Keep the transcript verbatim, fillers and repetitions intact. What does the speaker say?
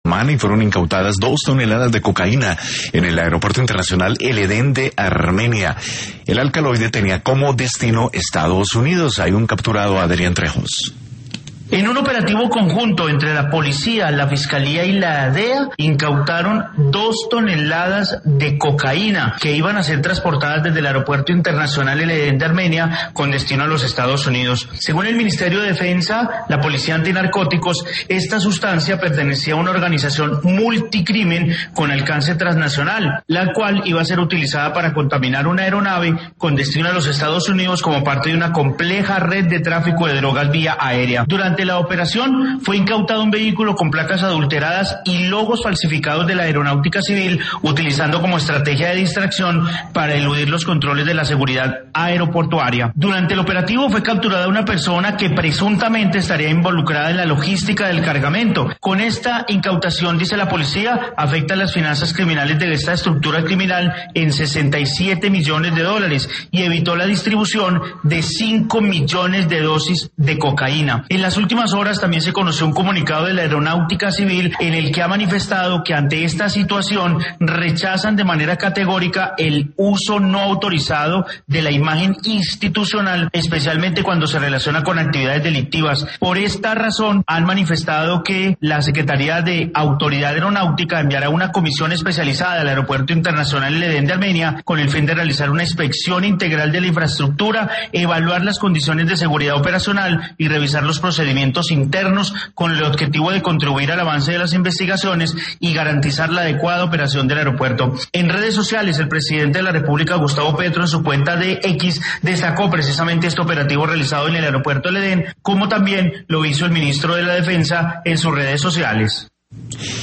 semana y fueron incautadas dos toneladas de cocaína en el Aeropuerto Internacional El Edén de Armenia. El alcaloide tenía como destino Estados Unidos. Hay un capturado, Adrián Trejos. En un operativo conjunto entre la policía, la fiscalía y la D E A, incautaron dos toneladas de cocaína que iban a ser transportadas desde el Aeropuerto Internacional El Edén de Armenia con destino a los Estados Unidos. Según el Ministerio de Defensa, la Policía Antinarcóticos, esta sustancia pertenecía a una organización multicrimen con alcance transnacional, la cual iba a ser utilizada para contaminar una aeronave con destino a los Estados Unidos como parte de una compleja red de tráfico de drogas vía aérea. Durante Durante la operación fue incautado un vehículo con placas adulteradas y logos falsificados de la Aeronáutica Civil, utilizando como estrategia de distracción para eludir los controles de la seguridad aeroportuaria. Durante el operativo fue capturada una persona que presuntamente estaría involucrada en la logística del cargamento. Con esta incautación, dice la policía, afecta las finanzas criminales de esta estructura criminal en sesenta y siete millones de dólares y evitó la distribución de cinco millones de dosis de cocaína. En las últimas horas también se conoció un comunicado de la Aeronáutica Civil en el que ha manifestado que ante esta situación rechazan de manera categórica el uso no autorizado de la imagen institucional, especialmente cuando se relaciona con actividades delictivas. Por esta razón han manifestado que la Secretaría de Autoridad Aeronáutica enviará una comisión especializada al Aeropuerto Internacional El Edén de Armenia con el fin de realizar una inspección integral de la infraestructura, evaluar las condiciones de seguridad operacional y revisar los procedimientos internos con el objetivo de contribuir al avance de las investigaciones y garantizar la adecuada operación del aeropuerto. En redes sociales, el presidente de la República, Gustavo Petro, en su cuenta de X, destacó precisamente este operativo realizado en el aeropuerto El Edén, como también lo hizo el ministro de la Defensa en sus redes sociales.